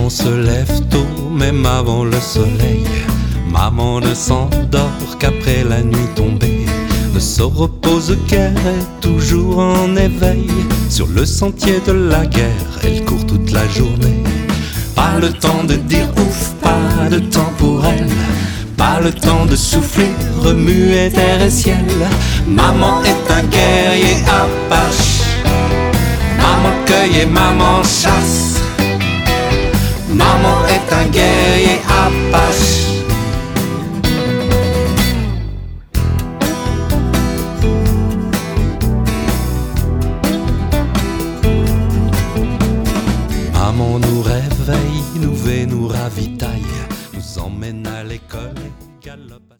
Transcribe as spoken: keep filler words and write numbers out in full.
On se lève tôt, même avant le soleil. Maman ne s'endort qu'après la nuit tombée. Ne se repose guère, est toujours en éveil. Sur le sentier de la guerre, elle court toute la journée. Pas le temps de dire ouf, pas de temps pour elle. Pas le temps de souffler, remuer terre et ciel. Maman est un guerrier apache. Maman cueille et maman chasse. Maman est un guerrier apache. Maman nous réveille, nous fait, nous ravitaille, nous emmène à l'école et galope.